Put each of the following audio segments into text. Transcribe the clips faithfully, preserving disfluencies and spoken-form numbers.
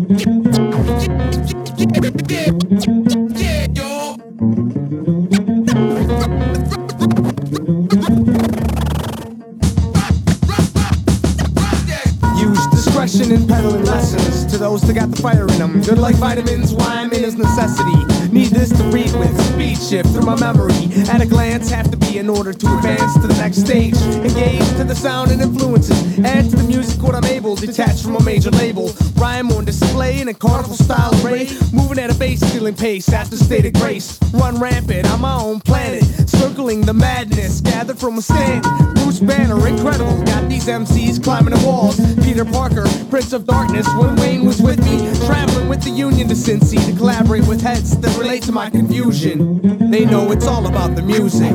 In peddling lessons to those that got the fire in them. Good like vitamins, why I'm in is necessity. Need this to read with, speed shift through my memory. At a glance, have to be in order to advance to the next stage. Engage to the sound and influences. Add to the music what I'm able. Detached from a major label. Rhyme on display in a carnival style array. Moving at a bass, stealing pace after stated grace. Run rampant on my own planet. Circling the madness, gathered from a stand. Bruce Banner, incredible. Got these M Cs climbing the walls. Peter Parker, Prince of Darkness, when Wayne was with me. Traveling with the Union to Cincy to collaborate with heads that relate to my confusion. They know it's all about the music.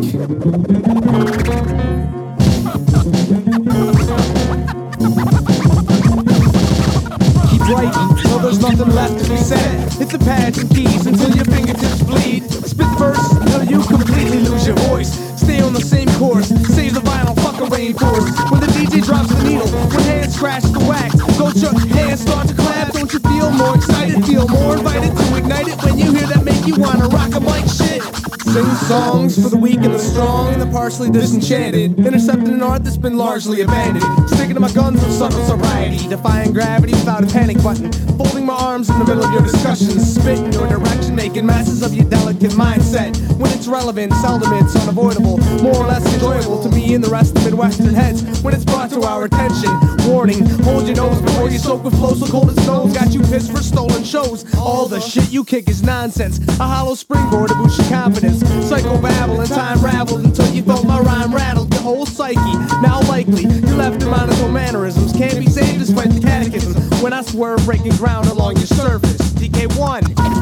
Keep writing till there's nothing left to be said. Hit the pads and keys until your fingertips bleed. Spit the verse until you completely lose your voice. Stay on the same course, save the vinyl, fuck a rainforest. When the D J drops the needle, when hands scratch the wax, don't your hands start to clap? Don't you feel more excited, feel more invited to ignite it when you hear that make you wanna rock 'em like shit? Sing songs for the weak and the strong and the partially disenchanted. Intercepting an art that's been largely abandoned. Sticking to my guns of subtle sobriety. Defying gravity without a panic button. Folding my arms in the middle of your discussions. Spit in your direction, making masses of your delicate mindset. When it's relevant, seldom it's unavoidable. More or less enjoyable to me and the rest of Midwestern heads. When it's brought to our attention. Warning, hold your nose before you soak with flow so cold as snow. Got you pissed for stolen shows. All the shit you kick is nonsense. A hollow springboard to boost your confidence. Psycho babble and time raveled until you thought my rhyme rattled your whole psyche. Now likely, you left in monotone mannerisms. Can't be saved despite the catechism. When I swerve, breaking ground along your surface. D K one.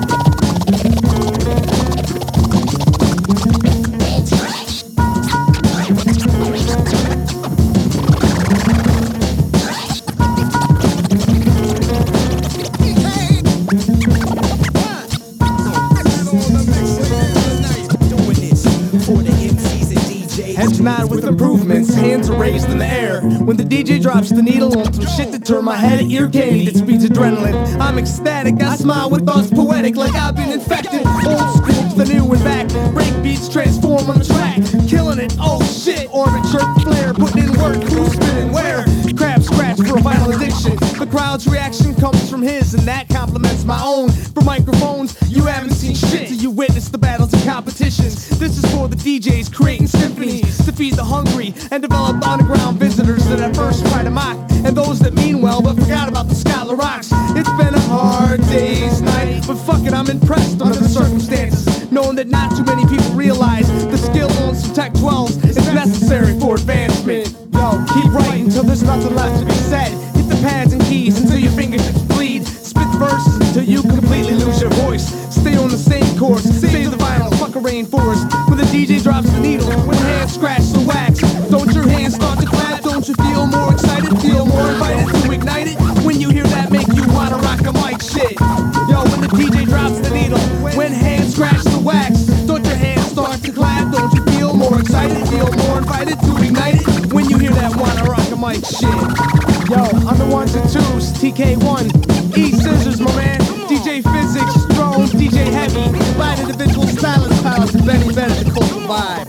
Heads nod with improvements, hands are raised in the air. When the D J drops the needle on some shit that turn my head at ear candy that speeds adrenaline. I'm ecstatic, I smile with thoughts poetic like I've been infected. Old school to the new and back, break beats transform on the track. Killing it, oh shit, orbit shirt flare, putting in work, who's spinning where? Crab scratch for a vinyl addiction. The crowd's reaction comes from his and that complements my own. For microphones, you haven't seen shit till you witness the battles and competitions. This is for the D Js creating symphonies to feed the hungry and develop underground visitors that at first try to mock, and those that mean well but forgot about the Scotland rocks. It's been a hard day's night, but fuck it, I'm impressed under the circumstances, knowing that not too many people realize the skill on some Tech twelves is necessary for advancement. Yo, keep writing till there's nothing left to be said. Hit the pads and keys until your fingertips bleed. Spit the verses until you completely lose your voice. Stay on the same course, save the vinyl, fuck a rainforest. When the D J drops the needle, when hands scratch the wax, don't your hands start to clap? Don't you feel more excited, feel more invited to ignite it? When you hear that make you wanna rock 'em like shit. Yo, when the D J drops the needle, when hands scratch the wax, don't your hands start to clap? Don't you feel more excited, feel more invited to ignite it? When you hear that wanna rock 'em like shit. Yo, I'm the ones and twos, T K one, E Scissors, my man, D J Physics, Drones, D J Heavy, light individual stylist piles, and Benny Benny, the cultural vibe.